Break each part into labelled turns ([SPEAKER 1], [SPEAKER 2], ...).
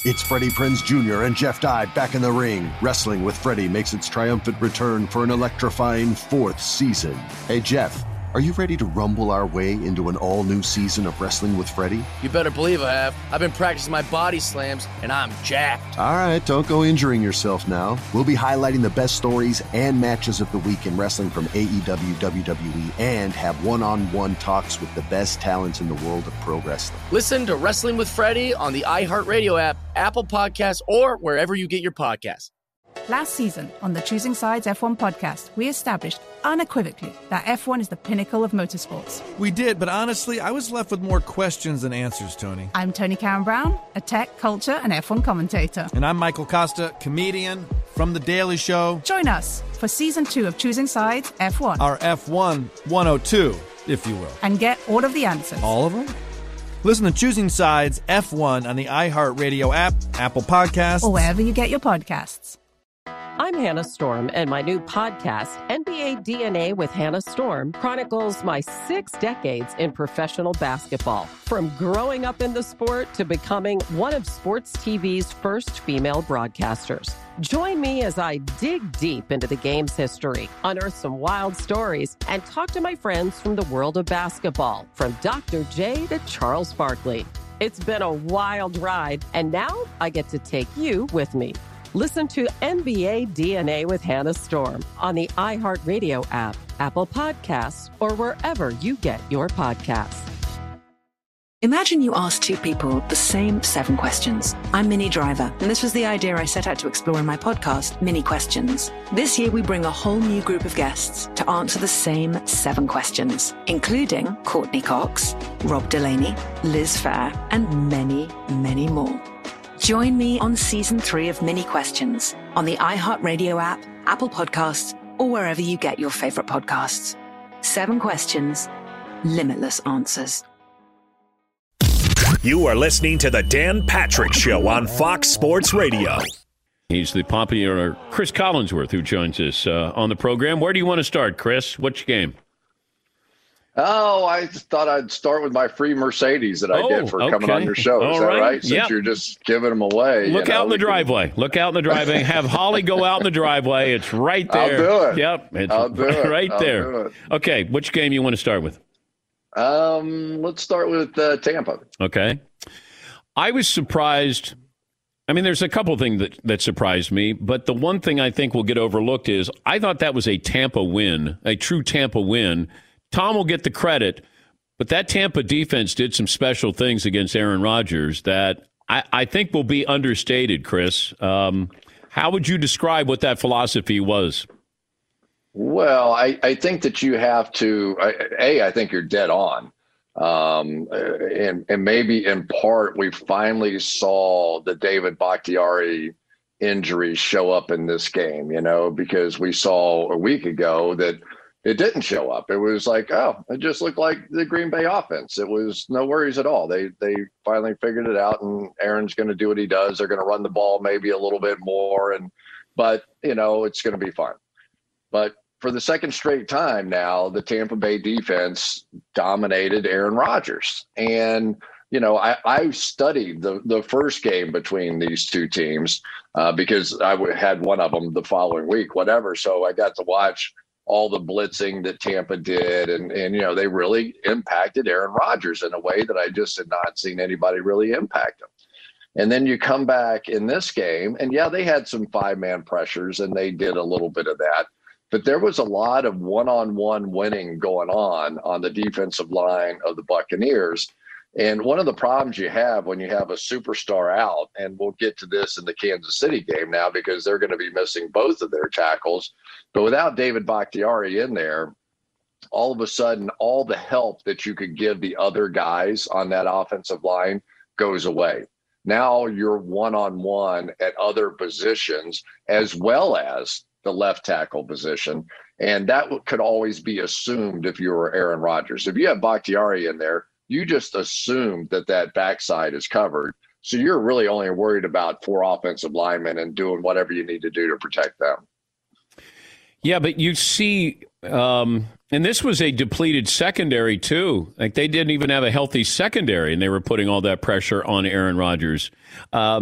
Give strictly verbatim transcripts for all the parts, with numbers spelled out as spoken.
[SPEAKER 1] It's Freddie Prinze Junior and Jeff Dye back in the ring. Wrestling with Freddie makes its triumphant return for an electrifying fourth season. Hey, Jeff, are you ready to rumble our way into an all-new season of Wrestling with Freddie?
[SPEAKER 2] You better believe I have. I've been practicing my body slams, and I'm jacked.
[SPEAKER 1] All right, don't go injuring yourself now. We'll be highlighting the best stories and matches of the week in wrestling from A E W, W W E, and have one-on-one talks with the best talents in the world of pro wrestling.
[SPEAKER 2] Listen to Wrestling with Freddie on the iHeartRadio app, Apple Podcasts, or wherever you get your podcasts.
[SPEAKER 3] Last season on the Choosing Sides F one podcast, we established unequivocally that F one is the pinnacle of motorsports.
[SPEAKER 4] We did, but honestly, I was left with more questions than answers, Tony.
[SPEAKER 3] I'm Tony Karen Brown, a tech, culture, and F one commentator.
[SPEAKER 4] And I'm Michael Costa, comedian from The Daily Show.
[SPEAKER 3] Join us for season two of Choosing Sides F one.
[SPEAKER 4] Our F one one oh two, if you will.
[SPEAKER 3] And get all of the answers.
[SPEAKER 4] All of them? Listen to Choosing Sides F one on the iHeartRadio app, Apple Podcasts,
[SPEAKER 3] or wherever you get your podcasts.
[SPEAKER 5] I'm Hannah Storm, and my new podcast, N B A D N A with Hannah Storm, chronicles my six decades in professional basketball. From growing up in the sport to becoming one of sports T V's first female broadcasters. Join me as I dig deep into the game's history, unearth some wild stories, and talk to my friends from the world of basketball, from Doctor J to Charles Barkley. It's been a wild ride, and now I get to take you with me. Listen to N B A D N A with Hannah Storm on the iHeartRadio app, Apple Podcasts, or wherever you get your podcasts.
[SPEAKER 6] Imagine you ask two people the same seven questions. I'm Minnie Driver, and this was the idea I set out to explore in my podcast, Mini Questions. This year, we bring a whole new group of guests to answer the same seven questions, including Courtney Cox, Rob Delaney, Liz Fair, and many, many more. Join me on season three of Mini Questions on the iHeartRadio app, Apple Podcasts, or wherever you get your favorite podcasts. Seven questions, limitless answers.
[SPEAKER 7] You are listening to The Dan Patrick Show on Fox Sports Radio.
[SPEAKER 8] He's the popular Chris Collinsworth who joins us uh, on the program. Where do you want to start, Chris? Which game?
[SPEAKER 9] Oh, I thought I'd start with my free Mercedes that I
[SPEAKER 8] oh,
[SPEAKER 9] did for
[SPEAKER 8] okay.
[SPEAKER 9] coming on your show. Is
[SPEAKER 8] All
[SPEAKER 9] that
[SPEAKER 8] right?
[SPEAKER 9] right? Since
[SPEAKER 8] yep.
[SPEAKER 9] you're just giving them away.
[SPEAKER 8] Look
[SPEAKER 9] you know,
[SPEAKER 8] out in the
[SPEAKER 9] can...
[SPEAKER 8] driveway. Look out in the driveway. Have Holly go out in the driveway. It's right there.
[SPEAKER 9] I'll do it.
[SPEAKER 8] Yep. It's
[SPEAKER 9] I'll do it.
[SPEAKER 8] right
[SPEAKER 9] I'll
[SPEAKER 8] there.
[SPEAKER 9] Do it.
[SPEAKER 8] Okay. Which game you want to start with?
[SPEAKER 9] Um, let's start with uh, Tampa.
[SPEAKER 8] Okay. I was surprised. I mean, there's a couple of things that, that surprised me, but the one thing I think will get overlooked is I thought that was a Tampa win, a true Tampa win. Tom will get the credit. But that Tampa defense did some special things against Aaron Rodgers that I, I think will be understated, Chris. Um, how would you describe what that philosophy was?
[SPEAKER 9] Well, I, I think that you have to, A, I think you're dead on. Um, and, and maybe in part, we finally saw the David Bakhtiari injury show up in this game, you know, because we saw a week ago that it didn't show up. It was like, oh, it just looked like the Green Bay offense. It was no worries at all. They they finally figured it out, and Aaron's going to do what he does. They're going to run the ball maybe a little bit more, and but you know it's going to be fine. But for the second straight time now, the Tampa Bay defense dominated Aaron Rodgers, and you know I, I studied the the first game between these two teams uh, because I had one of them the following week, whatever. So I got to watch all the blitzing that Tampa did. And, and, you know, they really impacted Aaron Rodgers in a way that I just had not seen anybody really impact him. And then you come back in this game and yeah, they had some five man pressures and they did a little bit of that, but there was a lot of one-on-one winning going on on the defensive line of the Buccaneers. And one of the problems you have when you have a superstar out, and we'll get to this in the Kansas City game now because they're going to be missing both of their tackles, but without David Bakhtiari in there, all of a sudden, all the help that you could give the other guys on that offensive line goes away. Now you're one-on-one at other positions as well as the left tackle position. And that could always be assumed if you were Aaron Rodgers. If you have Bakhtiari in there, you just assume that that backside is covered. So you're really only worried about four offensive linemen and doing whatever you need to do to protect them.
[SPEAKER 8] Yeah, but you see, um, and this was a depleted secondary too. Like they didn't even have a healthy secondary, and they were putting all that pressure on Aaron Rodgers. Um,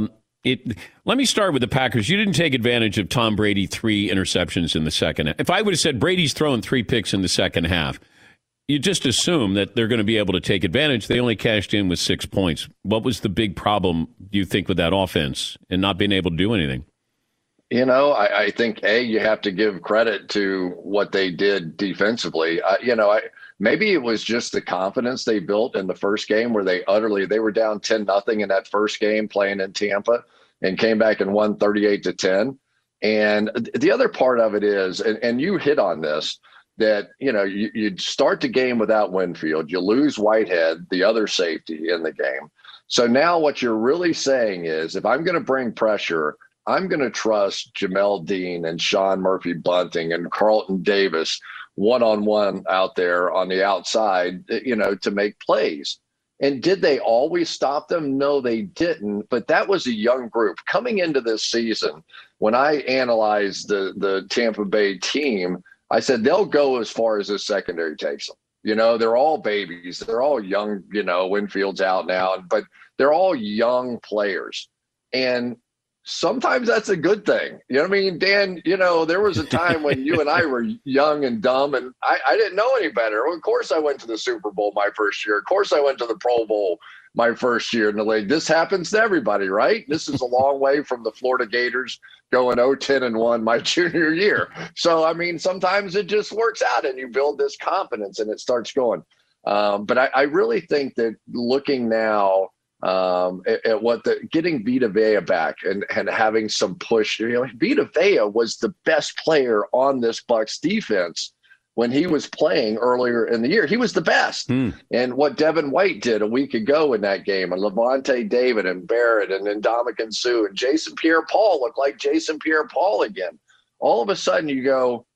[SPEAKER 8] It. Let me start with the Packers. You didn't take advantage of Tom Brady three interceptions in the second half. If I would have said Brady's throwing three picks in the second half, you just assume that they're going to be able to take advantage. They only cashed in with six points. What was the big problem, do you think, with that offense and not being able to do anything?
[SPEAKER 9] You know, I, I think, A, you have to give credit to what they did defensively. Uh, you know, I, maybe it was just the confidence they built in the first game where they utterly, they were down ten nothing in that first game playing in Tampa and came back and won thirty-eight to ten. And the other part of it is, and, and you hit on this, that, you know, you, you start the game without Winfield, you lose Whitehead, the other safety in the game. So now what you're really saying is, if I'm going to bring pressure, I'm going to trust Jamel Dean and Sean Murphy-Bunting and Carlton Davis one-on-one out there on the outside, you know, to make plays. And did they always stop them? No, they didn't. But that was a young group. Coming into this season, when I analyzed the, the Tampa Bay team, I said they'll go as far as this secondary takes them. You know, they're all babies. They're all young, you know, Winfield's out now, but they're all young players. And sometimes that's a good thing. You know what I mean, Dan? You know, there was a time when you and I were young and dumb, and I, I didn't know any better. Well, of course I went to the Super Bowl my first year. Of course I went to the Pro Bowl my first year in the league. This happens to everybody, right? This is a long way from the Florida Gators going oh ten and one my junior year. So, I mean, sometimes it just works out and you build this confidence and it starts going. Um, but I, I really think that looking now, Um, at, at what the getting Vita Vea back and, and having some push, you know, Vita Vea was the best player on this Bucs defense when he was playing earlier in the year. He was the best. Mm. And what Devin White did a week ago in that game, and Levante David and Barrett and Ndamukong Suh and Jason Pierre-Paul looked like Jason Pierre-Paul again. All of a sudden you go,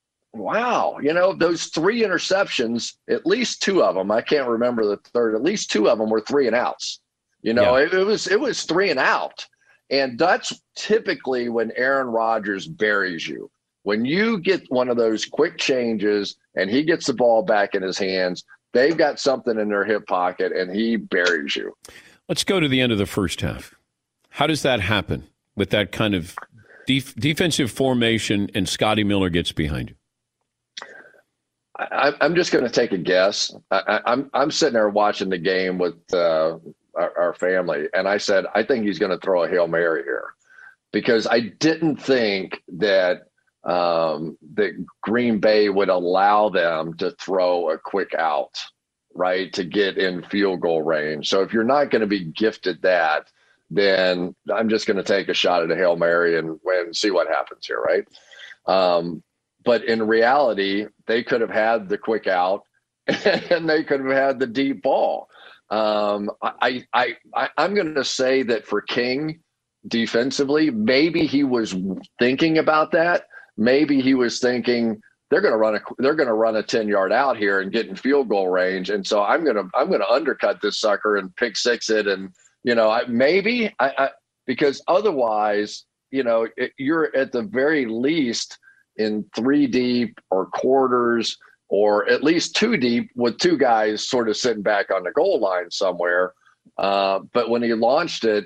[SPEAKER 9] wow, you know, those three interceptions, at least two of them, I can't remember the third, at least two of them were three and outs. You know, yeah. it, it was it was three and out. And that's typically when Aaron Rodgers buries you. When you get one of those quick changes and he gets the ball back in his hands, they've got something in their hip pocket and he buries you.
[SPEAKER 8] Let's go to the end of the first half. How does that happen with that kind of def- defensive formation and Scotty Miller gets behind you?
[SPEAKER 9] I, I'm just going to take a guess. I, I'm I'm sitting there watching the game with uh, our, our family, and I said, I think he's going to throw a Hail Mary here, because I didn't think that um, that Green Bay would allow them to throw a quick out, right, to get in field goal range. So if you're not going to be gifted that, then I'm just going to take a shot at a Hail Mary and, and see what happens here, right? Um, But in reality, they could have had the quick out and they could have had the deep ball. Um, I, I, I, I'm going to say that for King defensively, maybe he was thinking about that. Maybe he was thinking they're going to run a they're going to run a ten yard out here and get in field goal range, and so I'm going to I'm going to undercut this sucker and pick six it, and you know I, maybe I, I because otherwise you know it, you're at the very least in three deep or quarters or at least two deep with two guys sort of sitting back on the goal line somewhere. Uh, but when he launched it,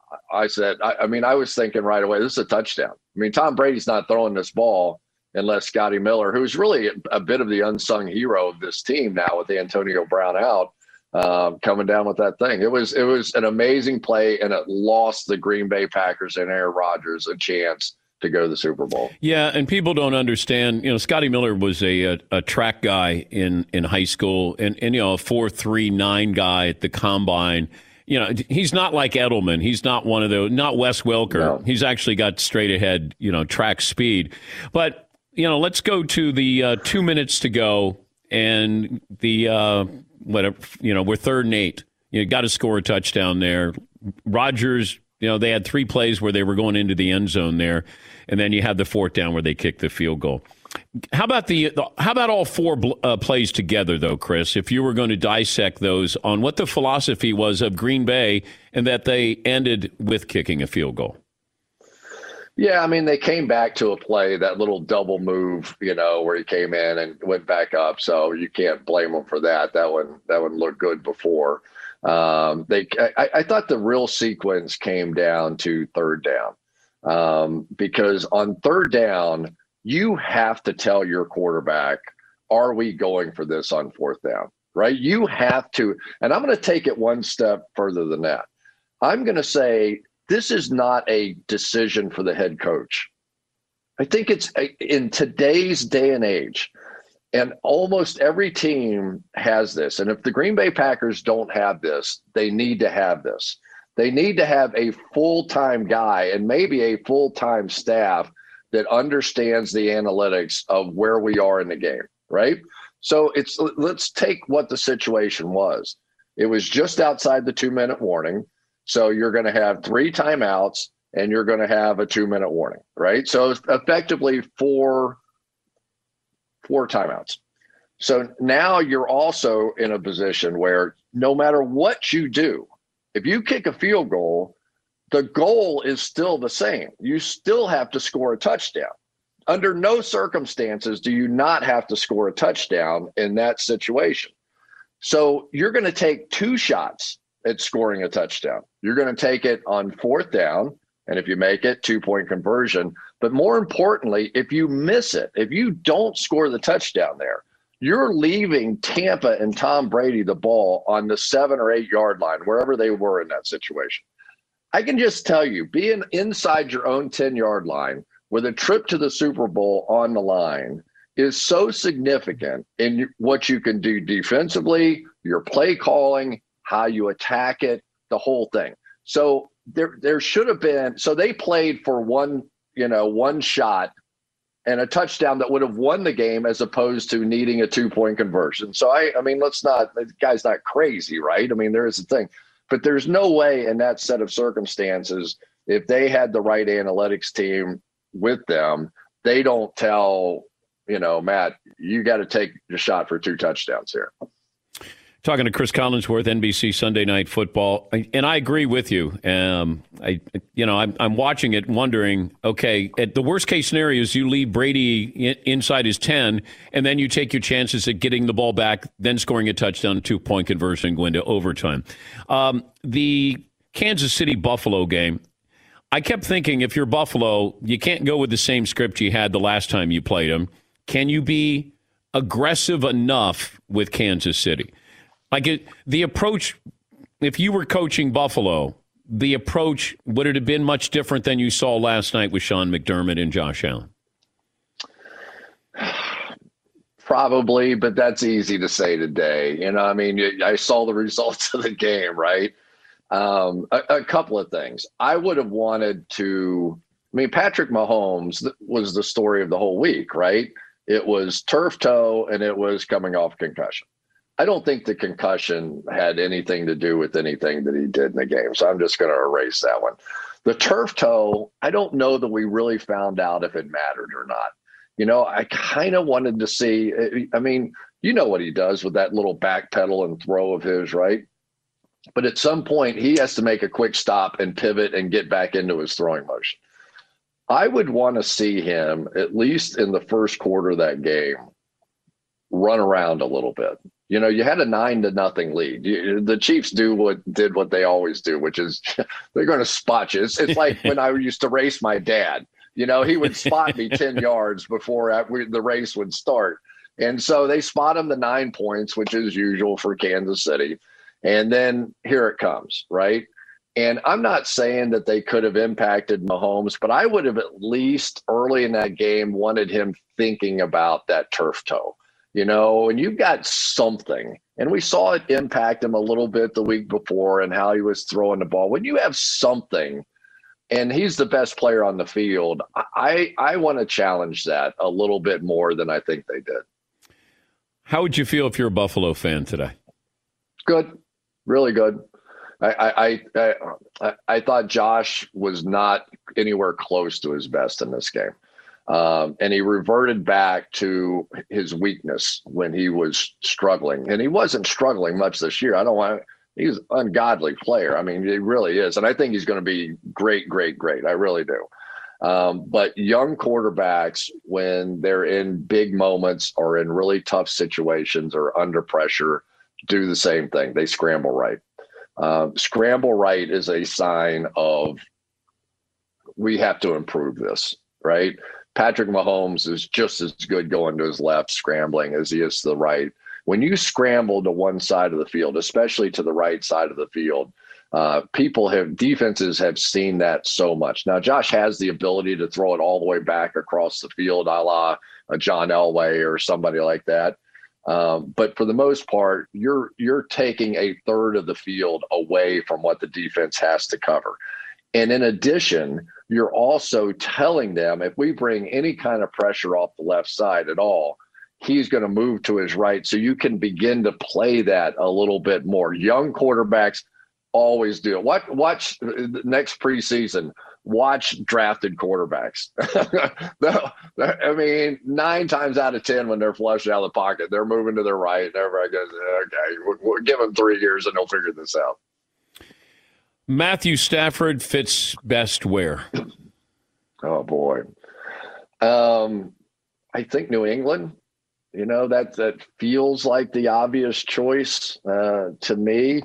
[SPEAKER 9] I said, I, I mean, I was thinking right away, this is a touchdown. I mean, Tom Brady's not throwing this ball unless Scotty Miller, who's really a, a bit of the unsung hero of this team now with Antonio Brown out, uh, coming down with that thing. It was, it was an amazing play, and it lost the Green Bay Packers and Aaron Rodgers a chance to go to the Super Bowl.
[SPEAKER 8] Yeah, and people don't understand, you know, Scotty Miller was a, a, a track guy in, in high school and, and, you know, a four three nine guy at the combine. You know, he's not like Edelman. He's not one of those, not Wes Welker. No. He's actually got straight ahead, you know, track speed. But, you know, let's go to the uh, two minutes to go and the, uh, whatever, you know, we're third and eight. You got to score a touchdown there. Rodgers, you know, they had three plays where they were going into the end zone there, and then you had the fourth down where they kicked the field goal. How about the, the how about all four uh, plays together, though, Chris? If you were going to dissect those on what the philosophy was of Green Bay and that they ended with kicking a field goal.
[SPEAKER 9] Yeah, I mean, they came back to a play, that little double move, you know, where he came in and went back up. So you can't blame them for that. That one, that one looked good before. Um, they, I, I thought the real sequence came down to third down, um, because on third down, you have to tell your quarterback, are we going for this on fourth down, right? You have to, and I'm going to take it one step further than that. I'm going to say this is not a decision for the head coach. I think it's a, in today's day and age, and almost every team has this. And if the Green Bay Packers don't have this, they need to have this. They need to have a full-time guy and maybe a full-time staff that understands the analytics of where we are in the game, right? So it's let's take what the situation was. It was just outside the two-minute warning. So you're going to have three timeouts and you're going to have a two-minute warning, right? So it's effectively four, four timeouts. So now you're also in a position where no matter what you do, if you kick a field goal, the goal is still the same. You still have to score a touchdown. Under no circumstances do you not have to score a touchdown in that situation. So you're going to take two shots at scoring a touchdown. You're going to take it on fourth down, and if you make it, two-point conversion. But more importantly, if you miss it, if you don't score the touchdown there, you're leaving Tampa and Tom Brady the ball on the seven or eight yard line, wherever they were in that situation. I can just tell you, being inside your own ten yard line with a trip to the Super Bowl on the line is so significant in what you can do defensively, your play calling, how you attack it, the whole thing. So there, there should have been, so they played for one, you know, one shot and a touchdown that would have won the game as opposed to needing a two-point conversion. So, I, I mean, let's not, the guy's not crazy, right? I mean, there is a thing. But there's no way in that set of circumstances, if they had the right analytics team with them, they don't tell, you know, Matt, you got to take the shot for two touchdowns here.
[SPEAKER 8] Talking to Chris Collinsworth, N B C Sunday Night Football, and I agree with you. Um, I, you know, I'm, I'm watching it, wondering, okay, at the worst case scenario is you leave Brady in, inside his ten, and then you take your chances at getting the ball back, then scoring a touchdown, two point conversion, and go into overtime. Um, the Kansas City Buffalo game, I kept thinking, if you're Buffalo, you can't go with the same script you had the last time you played them. Can you be aggressive enough with Kansas City? Like it, the approach, if you were coaching Buffalo, the approach, would it have been much different than you saw last night with Sean McDermott and Josh Allen?
[SPEAKER 9] Probably, but that's easy to say today. You know, I mean, I saw the results of the game, right? Um, a, a couple of things. I would have wanted to, I mean, Patrick Mahomes was the story of the whole week, right? It was turf toe and it was coming off concussion. I don't think the concussion had anything to do with anything that he did in the game. So I'm just going to erase that one. The turf toe, I don't know that we really found out if it mattered or not. You know, I kind of wanted to see, I mean, you know what he does with that little back pedal and throw of his, right? But at some point he has to make a quick stop and pivot and get back into his throwing motion. I would want to see him, at least in the first quarter of that game, run around a little bit. You know, you had a nine to nothing lead. You, the Chiefs do what did what they always do, which is they're going to spot you. It's, it's like when I used to race my dad. You know, he would spot me ten yards before I, we, the race would start. And so they spot him the nine points, which is usual for Kansas City. And then here it comes, right? And I'm not saying that they could have impacted Mahomes, but I would have at least early in that game wanted him thinking about that turf toe. You know, and you've got something, and we saw it impact him a little bit the week before and how he was throwing the ball. When you have something, and he's the best player on the field, I, I want to challenge that a little bit more than I think they did.
[SPEAKER 8] How would you feel if you're a Buffalo fan today?
[SPEAKER 9] Good. Really good. I, I, I, I thought Josh was not anywhere close to his best in this game. Um, and he reverted back to his weakness when he was struggling. And he wasn't struggling much this year. I don't want to, he's an ungodly player. I mean, he really is. And I think he's going to be great, great, great. I really do. Um, but young quarterbacks, when they're in big moments or in really tough situations or under pressure, do the same thing. They scramble right. Uh, scramble right is a sign of we have to improve this, right? Patrick Mahomes is just as good going to his left scrambling as he is to the right. When you scramble to one side of the field, especially to the right side of the field, uh, people have defenses have seen that so much. Now, Josh has the ability to throw it all the way back across the field, a la a John Elway or somebody like that. Um, but for the most part, you're you're taking a third of the field away from what the defense has to cover. And in addition, you're also telling them if we bring any kind of pressure off the left side at all, he's going to move to his right. So you can begin to play that a little bit more. Young quarterbacks always do it. Watch, watch next preseason. Watch drafted quarterbacks. I mean, nine times out of ten, when they're flushed out of the pocket, they're moving to their right. And everybody goes, okay, we'll, we'll give them three years and they'll figure this out.
[SPEAKER 8] Matthew Stafford fits best where?
[SPEAKER 9] Oh, boy. Um, I think New England. You know, that that feels like the obvious choice uh, to me.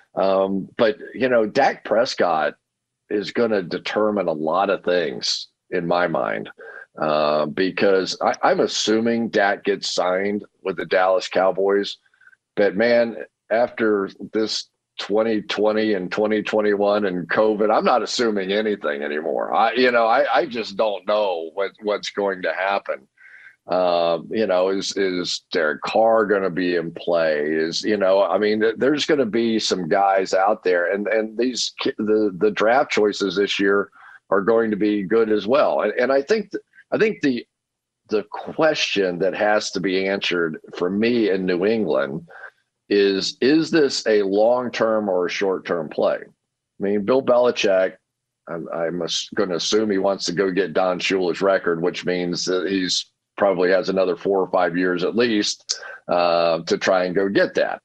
[SPEAKER 9] Um, but, you know, Dak Prescott is going to determine a lot of things in my mind uh, because I, I'm assuming Dak gets signed with the Dallas Cowboys. But, man, after this twenty twenty and twenty twenty-one and COVID, I'm not assuming anything anymore. I, you know, I, I just don't know what, what's going to happen. Um, you know, is, is Derek Carr going to be in play? Is, you know, I mean, there's going to be some guys out there and, and these, the, the draft choices this year are going to be good as well. And, and I think, th- I think the, the question that has to be answered for me in New England is, is this a long-term or a short-term play? I mean, Bill Belichick, I'm, I'm going to assume he wants to go get Don Shula's record, which means that he's probably has another four or five years at least uh, to try and go get that.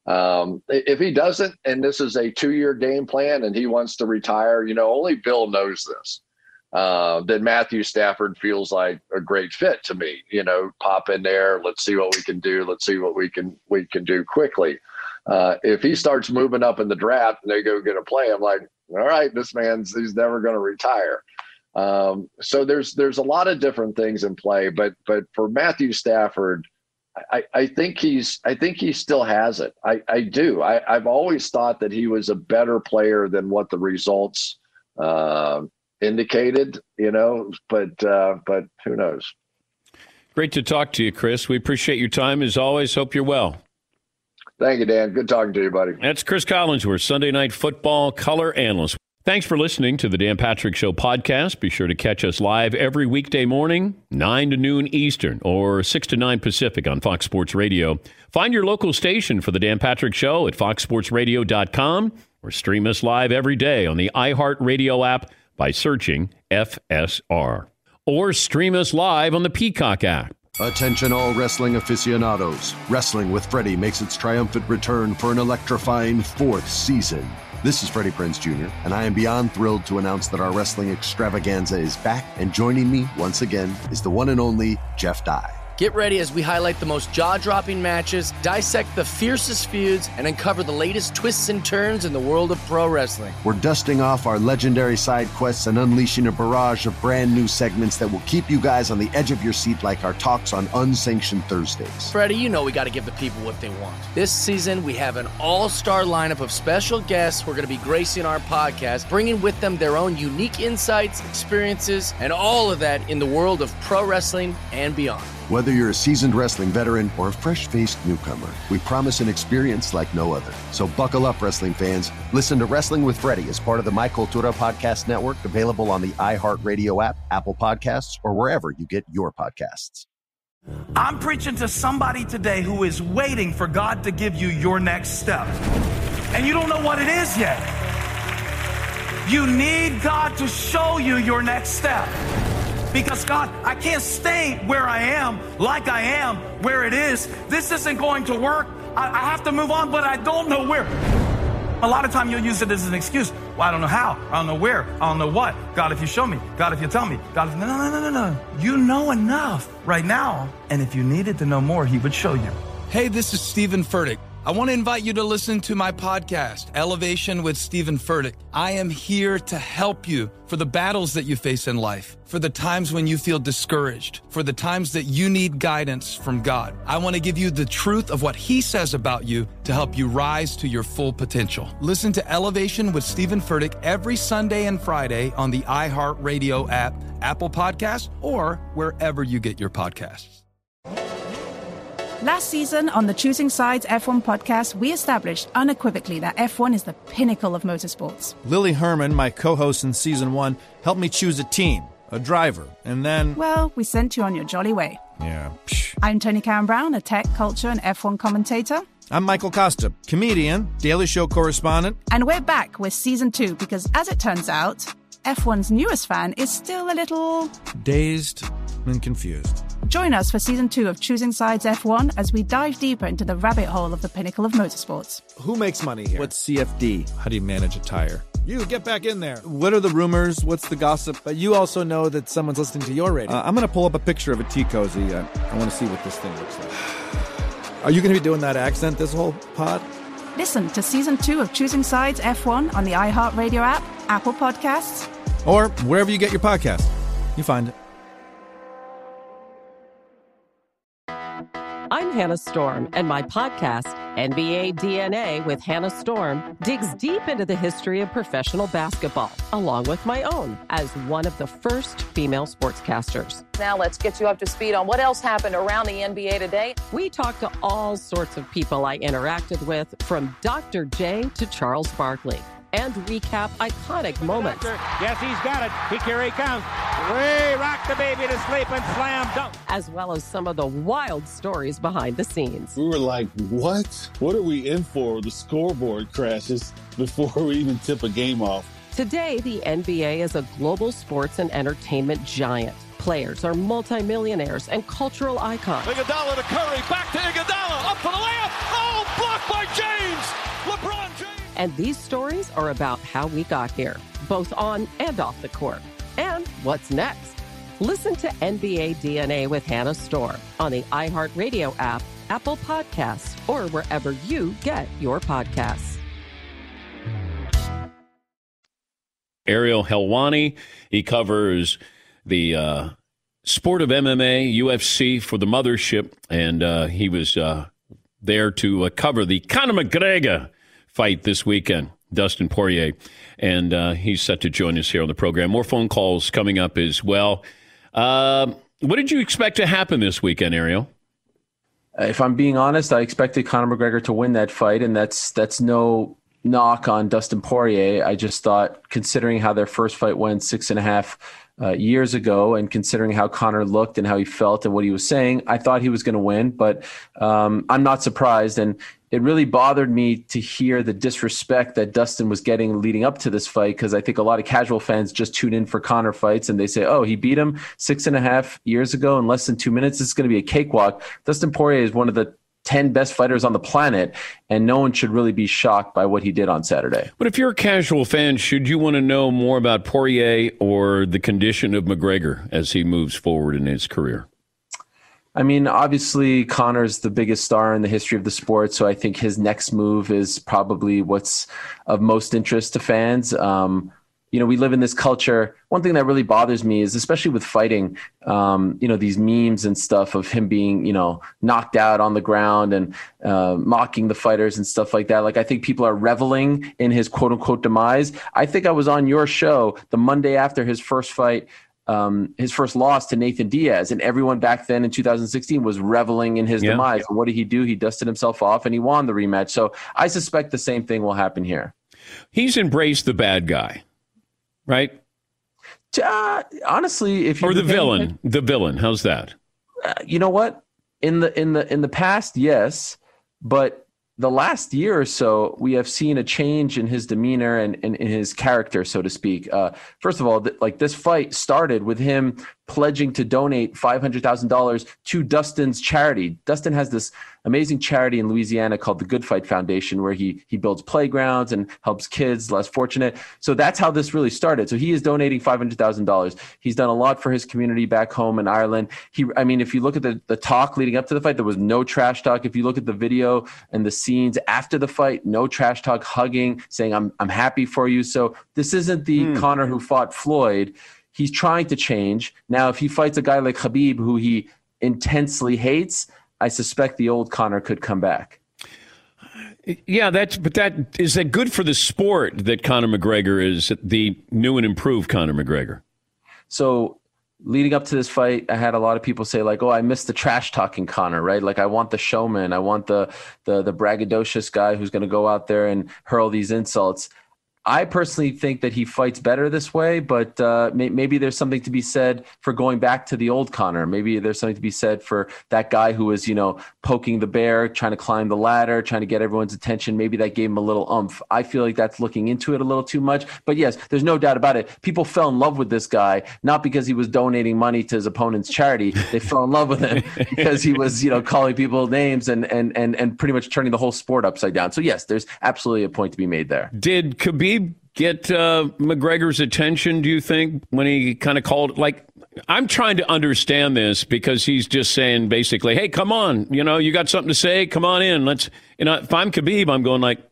[SPEAKER 9] Um, if he doesn't, and this is a two-year game plan and he wants to retire, you know, only Bill knows this, uh, then Matthew Stafford feels like a great fit to me. You know, pop in there, let's see what we can do. Let's see what we can we can do quickly. Uh, if he starts moving up in the draft and they go get a play, I'm like, all right, this man's he's never going to retire. Um, so there's there's a lot of different things in play, but but for Matthew Stafford, I, I think he's I think he still has it. I, I do. I, I've always thought that he was a better player than what the results uh, indicated, you know, but uh, but who knows?
[SPEAKER 8] Great to talk to you, Chris. We appreciate your time as always. Hope you're well.
[SPEAKER 9] Thank you, Dan. Good talking to you, buddy.
[SPEAKER 8] That's Chris Collinsworth, Sunday Night Football color analyst. Thanks for listening to the Dan Patrick Show podcast. Be sure to catch us live every weekday morning, nine to noon Eastern or six to nine Pacific on Fox Sports Radio. Find your local station for the Dan Patrick Show at fox sports radio dot com or stream us live every day on the iHeartRadio app by searching F S R. Or stream us live on the Peacock app.
[SPEAKER 1] Attention all wrestling aficionados. Wrestling with Freddie makes its triumphant return for an electrifying fourth season. This is Freddie Prinze Junior, and I am beyond thrilled to announce that our wrestling extravaganza is back, and joining me once again is the one and only Jeff Dye.
[SPEAKER 2] Get ready as we highlight the most jaw-dropping matches, dissect the fiercest feuds, and uncover the latest twists and turns in the world of pro wrestling.
[SPEAKER 1] We're dusting off our legendary side quests and unleashing a barrage of brand new segments that will keep you guys on the edge of your seat like our talks on Unsanctioned Thursdays.
[SPEAKER 2] Freddie, you know we got to give the people what they want. This season, we have an all-star lineup of special guests who are going to be gracing our podcast, bringing with them their own unique insights, experiences, and all of that in the world of pro wrestling and beyond.
[SPEAKER 1] Whether you're a seasoned wrestling veteran or a fresh-faced newcomer, we promise an experience like no other. So buckle up, wrestling fans. Listen to Wrestling with Freddie as part of the My Cultura Podcast Network, available on the iHeartRadio app, Apple Podcasts, or wherever you get your podcasts.
[SPEAKER 10] I'm preaching to somebody today who is waiting for God to give you your next step. And you don't know what it is yet. You need God to show you your next step. Because, God, I can't stay where I am, like I am, where it is. This isn't going to work. I, I have to move on, but I don't know where. A lot of time you'll use it as an excuse. Well, I don't know how. I don't know where. I don't know what. God, if you show me. God, if you tell me. God, if... No, no, no, no, no. You know enough right now. And if you needed to know more, he would show you.
[SPEAKER 11] Hey, this is Stephen Furtick.
[SPEAKER 10] I want to invite you to listen to my podcast, Elevation with Stephen Furtick. I am here to help you for the battles that you face in life, for the times when you feel discouraged, for the times that you need guidance from God. I want to give you the truth of what He says about you to help you rise to your full potential. Listen to Elevation with Stephen Furtick every Sunday and Friday on the iHeartRadio app, Apple Podcasts, or wherever you get your podcasts.
[SPEAKER 3] Last season on the Choosing Sides F one podcast, we established unequivocally that F one is the pinnacle of motorsports.
[SPEAKER 4] Lily Herman, my co-host in season one, helped me choose a team, a driver, and then...
[SPEAKER 3] Well, we sent you on your jolly way.
[SPEAKER 4] Yeah. Psh.
[SPEAKER 3] I'm Tony Karen Brown, a tech, culture, and F one commentator.
[SPEAKER 4] I'm Michael Costa, comedian, Daily Show correspondent.
[SPEAKER 3] And we're back with season two because, as it turns out, F one's newest fan is still a little...
[SPEAKER 4] dazed and confused.
[SPEAKER 3] Join us for season two of Choosing Sides F one as we dive deeper into the rabbit hole of the pinnacle of motorsports.
[SPEAKER 11] Who makes money here?
[SPEAKER 4] What's C F D? How do you manage a tire?
[SPEAKER 11] You, get back in there.
[SPEAKER 4] What are the rumors? What's the gossip?
[SPEAKER 11] But you also know that someone's listening to your radio.
[SPEAKER 4] Uh, I'm going to pull up a picture of a tea cozy. I, I want to see what this thing looks like.
[SPEAKER 11] Are you going to be doing that accent this whole pod?
[SPEAKER 3] Listen to season two of Choosing Sides F one on the iHeartRadio app, Apple Podcasts,
[SPEAKER 4] or wherever you get your podcast. You find it.
[SPEAKER 5] I'm Hannah Storm, and my podcast, N B A D N A with Hannah Storm, digs deep into the history of professional basketball, along with my own, as one of the first female sportscasters.
[SPEAKER 12] Now let's get you up to speed on what else happened around the N B A today.
[SPEAKER 5] We talk to all sorts of people I interacted with, from Doctor J to Charles Barkley, and recap iconic moments.
[SPEAKER 13] Yes, he's got it. Here he comes. Way rock the baby to sleep and slam dunk.
[SPEAKER 5] As well as some of the wild stories behind the scenes.
[SPEAKER 14] We were like, what? What are we in for? The scoreboard crashes before we even tip a game off.
[SPEAKER 5] Today, the N B A is a global sports and entertainment giant. Players are multimillionaires and cultural icons.
[SPEAKER 15] Iguodala to Curry, back to Iguodala, up for the layup. Oh, blocked by James. LeBron James.
[SPEAKER 5] And these stories are about how we got here, both on and off the court. And what's next? Listen to N B A D N A with Hannah Storm on the iHeartRadio app, Apple Podcasts, or wherever you get your podcasts.
[SPEAKER 8] Ariel Helwani, he covers the uh, sport of M M A, U F C for the mothership, and uh, he was uh, there to uh, cover the Conor McGregor fight this weekend, Dustin Poirier, and uh, he's set to join us here on the program. More phone calls coming up as well. Uh, what did you expect to happen this weekend, Ariel?
[SPEAKER 16] If I'm being honest, I expected Conor McGregor to win that fight, and that's that's no knock on Dustin Poirier. I just thought, considering how their first fight went six and a half uh, years ago, and considering how Conor looked and how he felt and what he was saying, I thought he was going to win, but um, I'm not surprised. And it really bothered me to hear the disrespect that Dustin was getting leading up to this fight, because I think a lot of casual fans just tune in for Conor fights and they say, oh, he beat him six and a half years ago in less than two minutes. It's going to be a cakewalk. Dustin Poirier is one of the ten best fighters on the planet, and no one should really be shocked by what he did on Saturday.
[SPEAKER 8] But if you're a casual fan, should you want to know more about Poirier or the condition of McGregor as he moves forward in his career?
[SPEAKER 16] I mean, obviously, Conor's the biggest star in the history of the sport, so I think his next move is probably what's of most interest to fans. Um, you know, we live in this culture. One thing that really bothers me is, especially with fighting, um, you know, these memes and stuff of him being, you know, knocked out on the ground and uh, mocking the fighters and stuff like that. Like, I think people are reveling in his quote unquote demise. I think I was on your show the Monday after his first fight, um, his first loss to Nathan Diaz, and everyone back then in two thousand sixteen was reveling in his yeah. demise. And what did he do? He dusted himself off and he won the rematch. So I suspect the same thing will happen here.
[SPEAKER 8] He's embraced the bad guy, right?
[SPEAKER 16] Uh, honestly, if you
[SPEAKER 8] or the villain, the villain, how's that?
[SPEAKER 16] Uh, you know what? In the in the in the past, yes, but the last year or so, we have seen a change in his demeanor and in his character, so to speak. Uh, first of all, th- like this fight started with him pledging to donate five hundred thousand dollars to Dustin's charity. Dustin has this amazing charity in Louisiana called the Good Fight Foundation, where he he builds playgrounds and helps kids less fortunate. So that's how this really started. So he is donating five hundred thousand dollars. He's done a lot for his community back home in Ireland. He, I mean, if you look at the, the talk leading up to the fight, there was no trash talk. If you look at the video and the scenes after the fight, no trash talk, hugging, saying, I'm I'm happy for you. So this isn't the mm. Conor who fought Floyd. He's trying to change. Now, if he fights a guy like Khabib, who he intensely hates, I suspect the old Conor could come back.
[SPEAKER 8] Yeah, that's but that is that good for the sport that Conor McGregor is the new and improved Conor McGregor.
[SPEAKER 16] So leading up to this fight, I had a lot of people say like, "Oh, I miss the trash talking Conor, right? Like I want the showman, I want the the the braggadocious guy who's going to go out there and hurl these insults." I personally think that he fights better this way, but uh, may- maybe there's something to be said for going back to the old Conor. Maybe there's something to be said for that guy who was, you know, poking the bear, trying to climb the ladder, trying to get everyone's attention. Maybe that gave him a little oomph. I feel like that's looking into it a little too much. But yes, there's no doubt about it. People fell in love with this guy, not because he was donating money to his opponent's charity. They fell in love with him because he was, you know, calling people names and and and and pretty much turning the whole sport upside down. So yes, there's absolutely a point to be made there.
[SPEAKER 8] Did Khabib get uh, McGregor's attention, do you think, when he kind of called? Like, I'm trying to understand this because he's just saying basically, hey, come on, you know, you got something to say? Come on in. Let's, you know, if I'm Khabib, I'm going like,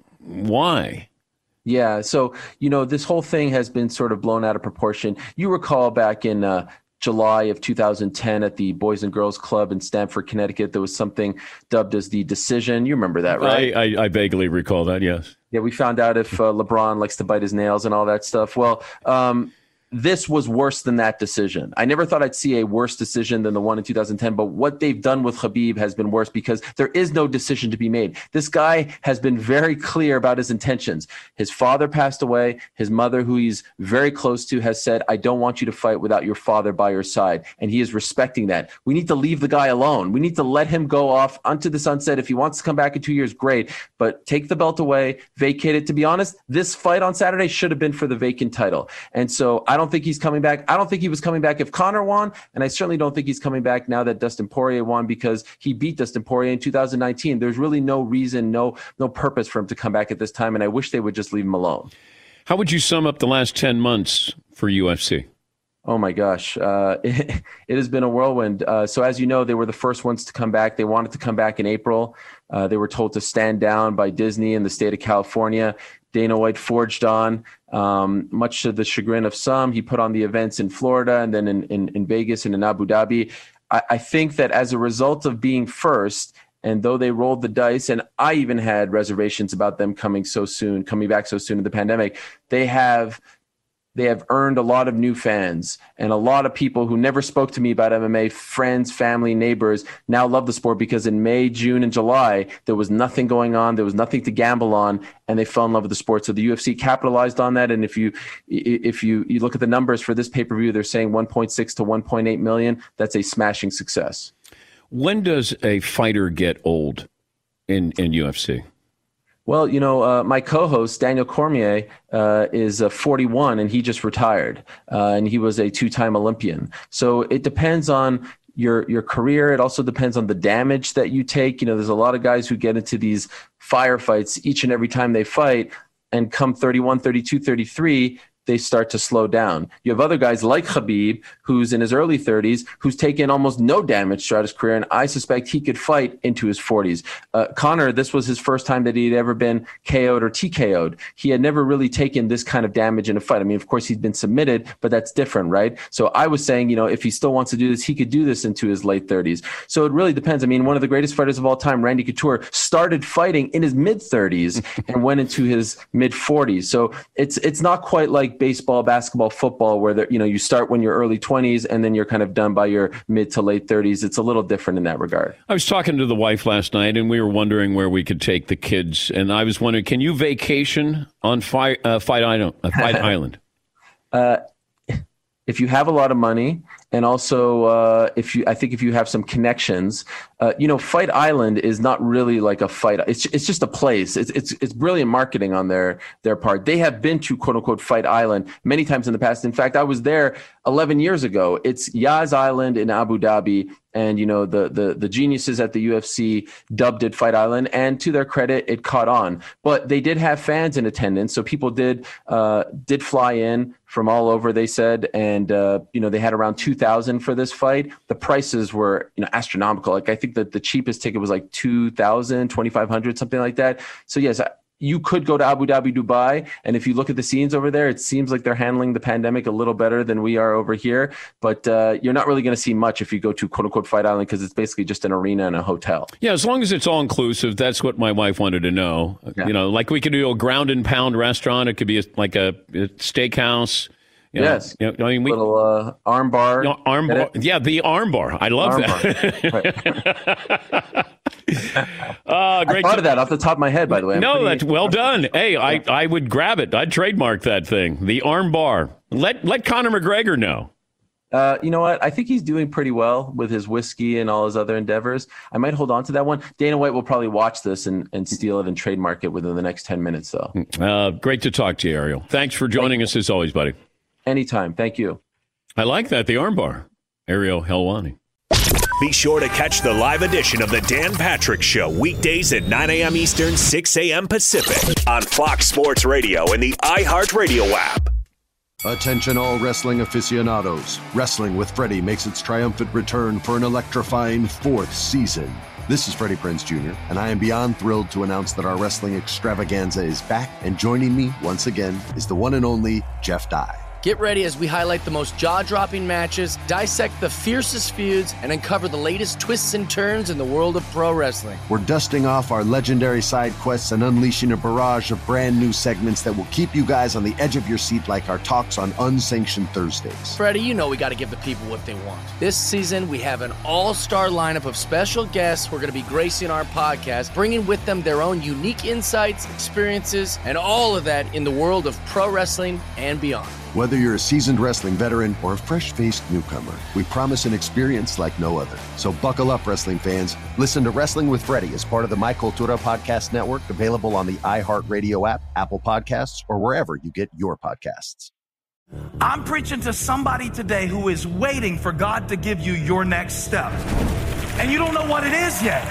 [SPEAKER 8] why?
[SPEAKER 16] Yeah. So, you know, this whole thing has been sort of blown out of proportion. You recall back in uh, July of two thousand ten at the Boys and Girls Club in Stamford, Connecticut, there was something dubbed as the decision. You remember that, right?
[SPEAKER 8] I, I, I vaguely recall that, yes.
[SPEAKER 16] Yeah, we found out if uh, LeBron likes to bite his nails and all that stuff. Well, um, this was worse than that decision. I never thought I'd see a worse decision than the one in two thousand ten, but what they've done with Khabib has been worse because there is no decision to be made. This guy has been very clear about his intentions. His father passed away. His mother, who he's very close to, has said, I don't want you to fight without your father by your side. And he is respecting that. We need to leave the guy alone. We need to let him go off onto the sunset. If he wants to come back in two years, great. But take the belt away, vacate it. To be honest, this fight on Saturday should have been for the vacant title. And so I I don't think he's coming back. I don't think he was coming back if Conor won, and I certainly don't think he's coming back now that Dustin Poirier won because he beat Dustin Poirier in two thousand nineteen. There's really no reason, no no purpose for him to come back at this time, and I wish they would just leave him alone.
[SPEAKER 8] How would you sum up the last ten months for U F C?
[SPEAKER 16] Oh, my gosh. Uh, it, it has been a whirlwind. Uh, so as you know, they were the first ones to come back. They wanted to come back in April. Uh, they were told to stand down by Disney in the state of California. Dana White forged on, um, much to the chagrin of some. He put on the events in Florida and then in, in, in Vegas and in Abu Dhabi. I, I think that as a result of being first, and though they rolled the dice, and I even had reservations about them coming so soon, coming back so soon in the pandemic, they have they have earned a lot of new fans, and a lot of people who never spoke to me about M M A, friends, family, neighbors, now love the sport because in May, June, and July, there was nothing going on. There was nothing to gamble on, and they fell in love with the sport. So the U F C capitalized on that. And if you if you, you look at the numbers for this pay-per-view, they're saying one point six to one point eight million. That's a smashing success.
[SPEAKER 8] When does a fighter get old in, in U F C?
[SPEAKER 16] Well, you know, uh, my co-host, Daniel Cormier, uh, is uh, forty-one, and he just retired, uh, and he was a two-time Olympian. So it depends on your your career. It also depends on the damage that you take. You know, there's a lot of guys who get into these firefights each and every time they fight, and come thirty-one, thirty-two, thirty-three, they start to slow down. You have other guys like Khabib, who's in his early thirties, who's taken almost no damage throughout his career, and I suspect he could fight into his forties. Uh, Conor, this was his first time that he'd ever been K O'd or T K O'd. He had never really taken this kind of damage in a fight. I mean, of course, he'd been submitted, but that's different, right? So I was saying, you know, if he still wants to do this, he could do this into his late thirties. So it really depends. I mean, one of the greatest fighters of all time, Randy Couture, started fighting in his mid-thirties and went into his mid-forties. So it's it's not quite like baseball, basketball, football, where the, you know you start when you're early twenties and then you're kind of done by your mid to late thirties. It's a little different in that regard.
[SPEAKER 8] I was talking to the wife last night, and we were wondering where we could take the kids. And I was wondering, can you vacation on Fight uh, Fight Island? Uh, Fight Island?
[SPEAKER 16] Uh, if you have a lot of money And also, uh, if you, I think if you have some connections, uh, you know, Fight Island is not really like a fight. It's it's just a place. It's it's it's brilliant marketing on their their part. They have been to quote unquote Fight Island many times in the past. In fact, I was there eleven years ago. It's Yas Island in Abu Dhabi. And, you know, the, the the geniuses at the U F C dubbed it Fight Island. And to their credit, it caught on. But they did have fans in attendance. So people did uh, did fly in from all over, they said. And, uh, you know, they had around two thousand for this fight. The prices were, you know, astronomical. Like, I think that the cheapest ticket was like two thousand, twenty-five hundred, something like that. So, yes, you could go to Abu Dhabi, Dubai, and if you look at the scenes over there, it seems like they're handling the pandemic a little better than we are over here. But uh, you're not really going to see much if you go to quote-unquote Fight Island because it's basically just an arena and a hotel.
[SPEAKER 8] Yeah, as long as it's all-inclusive, that's what my wife wanted to know. Yeah. You know, like we could do a ground-and-pound restaurant. It could be a, like a, a steakhouse. You know,
[SPEAKER 16] yes,
[SPEAKER 8] you know, I mean, we,
[SPEAKER 16] little uh, arm bar.
[SPEAKER 8] You know, arm bar. Yeah, the arm bar. I love arm that. uh, great
[SPEAKER 16] I thought to, of that off the top of my head, by the way. I'm
[SPEAKER 8] no,
[SPEAKER 16] pretty,
[SPEAKER 8] that's well done. Hey, I, I would grab it. I'd trademark that thing. The arm bar. Let let Conor McGregor know.
[SPEAKER 16] Uh, you know what? I think he's doing pretty well with his whiskey and all his other endeavors. I might hold on to that one. Dana White will probably watch this and, and steal it and trademark it within the next ten minutes, though.
[SPEAKER 8] Uh, great to talk to you, Ariel. Thanks for joining us as always, buddy.
[SPEAKER 16] Anytime. Thank you.
[SPEAKER 8] I like that. The armbar. Ariel Helwani.
[SPEAKER 7] Be sure to catch the live edition of the Dan Patrick Show weekdays at nine a.m. Eastern, six a.m. Pacific on Fox Sports Radio and the iHeartRadio app.
[SPEAKER 1] Attention all wrestling aficionados. Wrestling with Freddie makes its triumphant return for an electrifying fourth season. This is Freddie Prinze Junior, and I am beyond thrilled to announce that our wrestling extravaganza is back, and joining me once again is the one and only Jeff Dye.
[SPEAKER 2] Get ready as we highlight the most jaw-dropping matches, dissect the fiercest feuds, and uncover the latest twists and turns in the world of pro wrestling.
[SPEAKER 1] We're dusting off our legendary side quests and unleashing a barrage of brand new segments that will keep you guys on the edge of your seat like our talks on Unsanctioned Thursdays.
[SPEAKER 2] Freddie, you know we got to give the people what they want. This season, we have an all-star lineup of special guests who are going to be gracing our podcast, bringing with them their own unique insights, experiences, and all of that in the world of pro wrestling and beyond.
[SPEAKER 1] Whether you're a seasoned wrestling veteran or a fresh-faced newcomer, we promise an experience like no other. So buckle up, wrestling fans. Listen to Wrestling with Freddie as part of the My Cultura Podcast Network, available on the iHeartRadio app, Apple Podcasts, or wherever you get your podcasts.
[SPEAKER 10] I'm preaching to somebody today who is waiting for God to give you your next step. And you don't know what it is yet.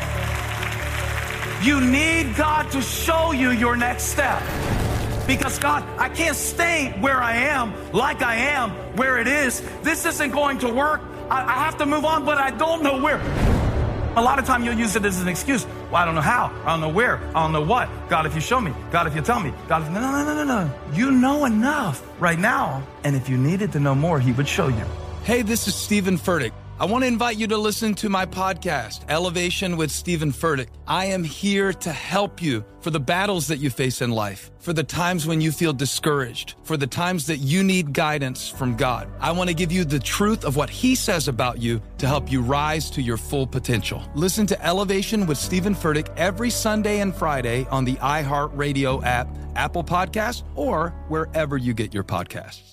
[SPEAKER 10] You need God to show you your next step. Because, God, I can't stay where I am, like I am, where it is. This isn't going to work. I, I have to move on, but I don't know where. A lot of time you'll use it as an excuse. Well, I don't know how. I don't know where. I don't know what. God, if you show me. God, if you tell me. God, if... No, no, no, no, no. You know enough right now. And if you needed to know more, he would show you.
[SPEAKER 17] Hey, this is Stephen Furtick. I want to invite you to listen to my podcast, Elevation with Stephen Furtick. I am here to help you for the battles that you face in life, for the times when you feel discouraged, for the times that you need guidance from God. I want to give you the truth of what he says about you to help you rise to your full potential. Listen to Elevation with Stephen Furtick every Sunday and Friday on the iHeartRadio app, Apple Podcasts, or wherever you get your podcasts.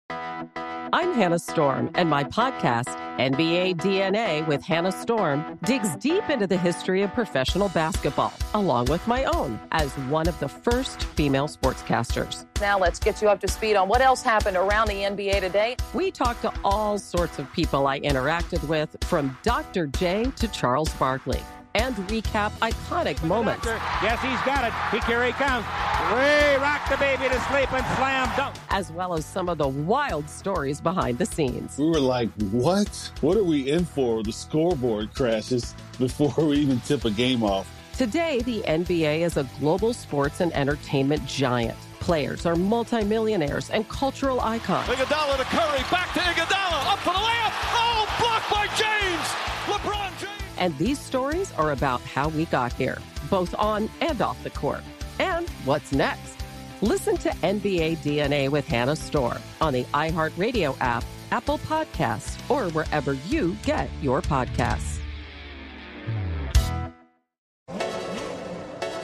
[SPEAKER 5] I'm Hannah Storm, and my podcast, N B A D N A with Hannah Storm, digs deep into the history of professional basketball, along with my own, as one of the first female sportscasters.
[SPEAKER 12] Now let's get you up to speed on what else happened around the N B A today.
[SPEAKER 5] We talked to all sorts of people I interacted with, from Doctor J to Charles Barkley, and recap iconic moments.
[SPEAKER 13] Yes, he's got it. He here he comes. Way rock the baby to sleep and slam dunk.
[SPEAKER 5] As well as some of the wild stories behind the scenes.
[SPEAKER 14] We were like, what? What are we in for? The scoreboard crashes before we even tip a game off.
[SPEAKER 5] Today, the N B A is a global sports and entertainment giant. Players are multimillionaires and cultural icons.
[SPEAKER 15] Iguodala to Curry, back to Iguodala, up for the layup. Oh, blocked by James. LeBron James.
[SPEAKER 5] And these stories are about how we got here, both on and off the court. And what's next? Listen to N B A D N A with Hannah Storm on the iHeartRadio app, Apple Podcasts, or wherever you get your podcasts.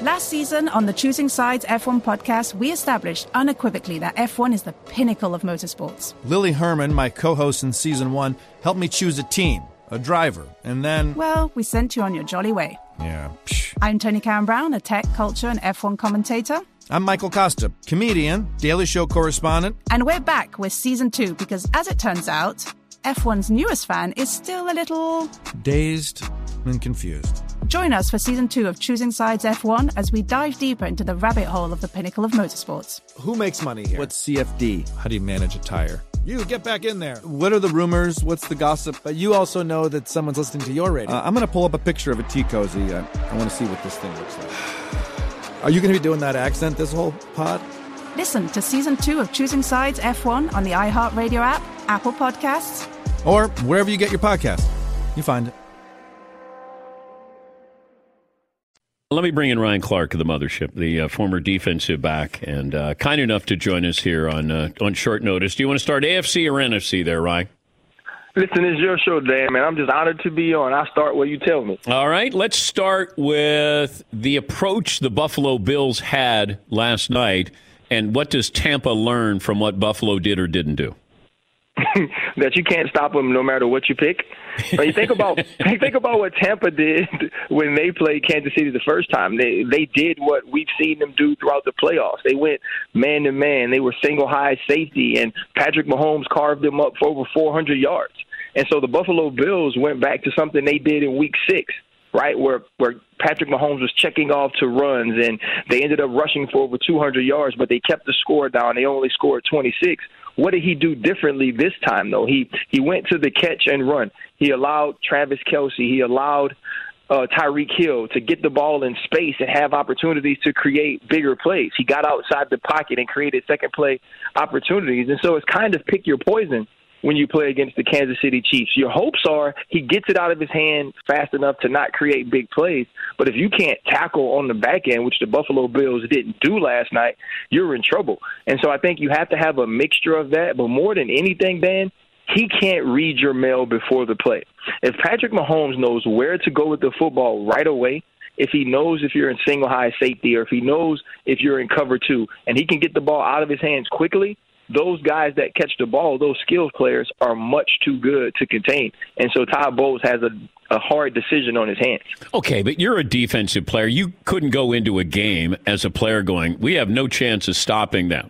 [SPEAKER 3] Last season on the Choosing Sides F one podcast, we established unequivocally that F one is the pinnacle of motorsports.
[SPEAKER 4] Lily Herman, my co-host in season one, helped me choose a team, a driver, and then...
[SPEAKER 3] Well, we sent you on your jolly way.
[SPEAKER 4] Yeah, psh.
[SPEAKER 3] I'm Tony Karen Brown, a tech, culture, and F one commentator.
[SPEAKER 4] I'm Michael Costa, comedian, Daily Show correspondent.
[SPEAKER 3] And we're back with season two because, as it turns out, F one's newest fan is still a little...
[SPEAKER 4] dazed and confused.
[SPEAKER 3] Join us for season two of Choosing Sides F one as we dive deeper into the rabbit hole of the pinnacle of motorsports.
[SPEAKER 11] Who makes money here?
[SPEAKER 4] What's C F D? How do you manage a tire?
[SPEAKER 11] You, get back in there.
[SPEAKER 4] What are the rumors? What's the gossip?
[SPEAKER 11] But you also know that someone's listening to your radio.
[SPEAKER 4] Uh, I'm going to pull up a picture of a tea cozy. I, I want to see what this thing looks like.
[SPEAKER 11] Are you going to be doing that accent this whole pod?
[SPEAKER 3] Listen to season two of Choosing Sides F one on the iHeartRadio app, Apple Podcasts,
[SPEAKER 4] or wherever you get your podcasts. You find it.
[SPEAKER 8] Let me bring in Ryan Clark of the Mothership, the uh, former defensive back, and uh, kind enough to join us here on uh, on short notice. Do you want to start A F C or N F C there, Ryan?
[SPEAKER 18] Listen, it's your show, Dan, man. I'm just honored to be on. I'll start where you tell me.
[SPEAKER 8] All right, let's start with the approach the Buffalo Bills had last night, and what does Tampa learn from what Buffalo did or didn't do?
[SPEAKER 18] That you can't stop them no matter what you pick. When you think about think about what Tampa did when they played Kansas City the first time. They they did what we've seen them do throughout the playoffs. They went man to man. They were single high safety, and Patrick Mahomes carved them up for over four hundred yards. And so the Buffalo Bills went back to something they did in Week Six, right, where where Patrick Mahomes was checking off to runs, and they ended up rushing for over two hundred yards, but they kept the score down. They only scored twenty-six. What did he do differently this time, though? He he went to the catch and run. He allowed Travis Kelce. He allowed uh, Tyreek Hill to get the ball in space and have opportunities to create bigger plays. He got outside the pocket and created second play opportunities. And so it's kind of pick your poison when you play against the Kansas City Chiefs. Your hopes are he gets it out of his hand fast enough to not create big plays. But if you can't tackle on the back end, which the Buffalo Bills didn't do last night, you're in trouble. And so I think you have to have a mixture of that. But more than anything, Dan, he can't read your mail before the play. If Patrick Mahomes knows where to go with the football right away, if he knows if you're in single high safety or if he knows if you're in cover two, and he can get the ball out of his hands quickly, those guys that catch the ball, those skilled players, are much too good to contain. And so Todd Bowles has a, a hard decision on his hands.
[SPEAKER 8] Okay, but you're a defensive player. You couldn't go into a game as a player going, we have no chance of stopping them.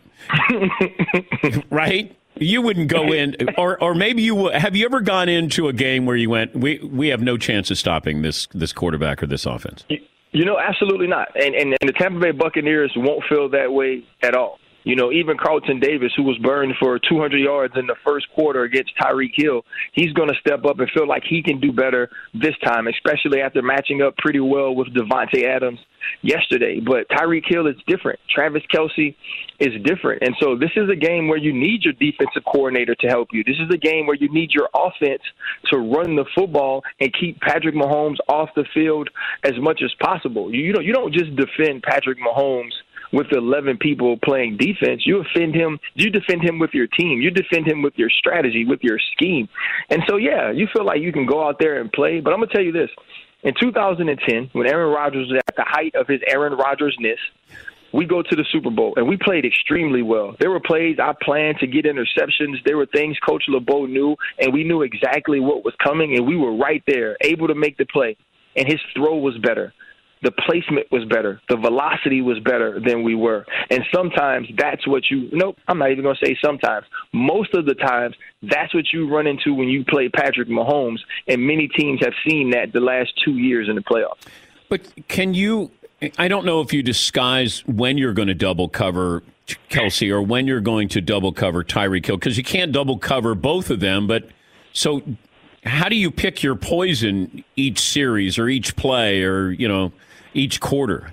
[SPEAKER 8] Right? You wouldn't go in, or or maybe you have you ever gone into a game where you went, we we have no chance of stopping this this quarterback or this offense?
[SPEAKER 18] You, you know, absolutely not. And, and and the Tampa Bay Buccaneers won't feel that way at all. You know, even Carlton Davis, who was burned for two hundred yards in the first quarter against Tyreek Hill, he's going to step up and feel like he can do better this time, especially after matching up pretty well with Devontae Adams yesterday. But Tyreek Hill is different. Travis Kelce is different. And so this is a game where you need your defensive coordinator to help you. This is a game where you need your offense to run the football and keep Patrick Mahomes off the field as much as possible. You, you know, you don't just defend Patrick Mahomes with eleven people playing defense. You defend him. You defend him with your team. You defend him with your strategy, with your scheme. And so, yeah, you feel like you can go out there and play. But I'm going to tell you this. In two thousand ten, when Aaron Rodgers was at the height of his Aaron Rodgers-ness, we go to the Super Bowl, and we played extremely well. There were plays I planned to get interceptions. There were things Coach LeBeau knew, and we knew exactly what was coming, and we were right there, able to make the play. And his throw was better. The placement was better. The velocity was better than we were. And sometimes that's what you – nope, I'm not even going to say sometimes. Most of the times, that's what you run into when you play Patrick Mahomes, and many teams have seen that the last two years in the playoffs.
[SPEAKER 8] But can you – I don't know if you disguise when you're going to double cover Kelce or when you're going to double cover Tyreek Hill, because you can't double cover both of them. But so how do you pick your poison each series or each play or, you know – each quarter?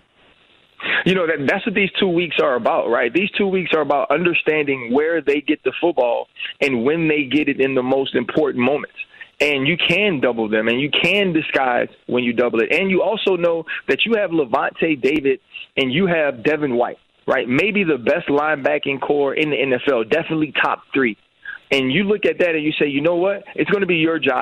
[SPEAKER 18] You know, that, that's what these two weeks are about, right? These two weeks are about understanding where they get the football and when they get it in the most important moments. And you can double them, and you can disguise when you double it. And you also know that you have Levante David and you have Devin White, right? Maybe the best linebacking core in the N F L, definitely top three. And you look at that and you say, you know what? It's going to be your job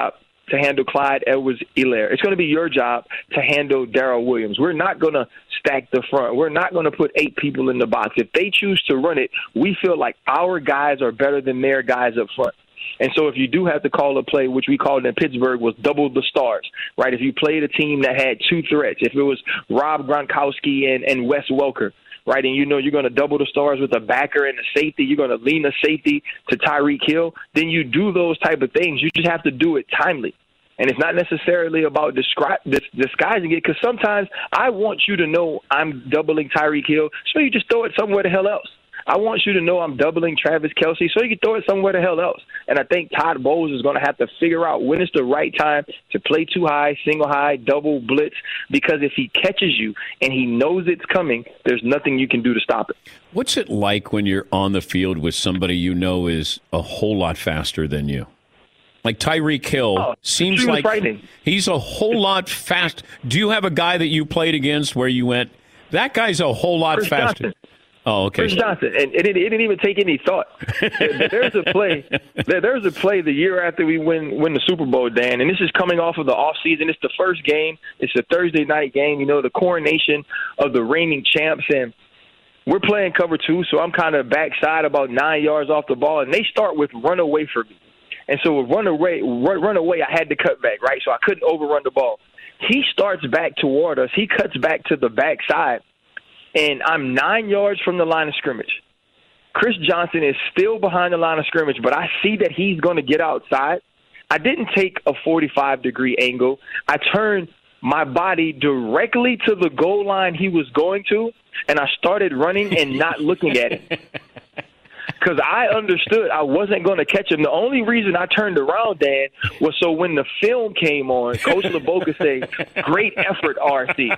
[SPEAKER 18] to handle Clyde Edwards-Helaire. It's going to be your job to handle Darrell Williams. We're not going to stack the front. We're not going to put eight people in the box. If they choose to run it, we feel like our guys are better than their guys up front. And so if you do have to call a play, which we called in Pittsburgh was double the stars, right? If you played a team that had two threats, if it was Rob Gronkowski and, and Wes Welker, right, and you know you're going to double the stars with a backer and a safety, you're going to lean a safety to Tyreek Hill, then you do those type of things. You just have to do it timely. And it's not necessarily about descri- dis- disguising it, because sometimes I want you to know I'm doubling Tyreek Hill, so you just throw it somewhere the hell else. I want you to know I'm doubling Travis Kelce, so you can throw it somewhere the hell else. And I think Todd Bowles is going to have to figure out when it's the right time to play too high, single high, double blitz, because if he catches you and he knows it's coming, there's nothing you can do to stop it.
[SPEAKER 8] What's it like when you're on the field with somebody you know is a whole lot faster than you? Like Tyreek Hill oh, seems like he's a whole lot fast. Do you have a guy that you played against where you went, that guy's a whole lot Chris faster? Johnson. Oh, okay.
[SPEAKER 18] Chris Johnson, and it, it, it didn't even take any thought. There's a play. There's a play the year after we win win the Super Bowl, Dan, and this is coming off of the off season. It's the first game. It's a Thursday night game. You know, the coronation of the reigning champs, and we're playing cover two. So I'm kind of backside about nine yards off the ball, and they start with run away for me. And so with run away, run, run away, I had to cut back, right? So I couldn't overrun the ball. He starts back toward us. He cuts back to the backside. And I'm nine yards from the line of scrimmage. Chris Johnson is still behind the line of scrimmage, but I see that he's going to get outside. I didn't take a forty-five degree angle. I turned my body directly to the goal line he was going to, and I started running and not looking at him. Because I understood I wasn't going to catch him. The only reason I turned around, Dan, was so when the film came on, Coach LeBeau could say, "Great effort, R C."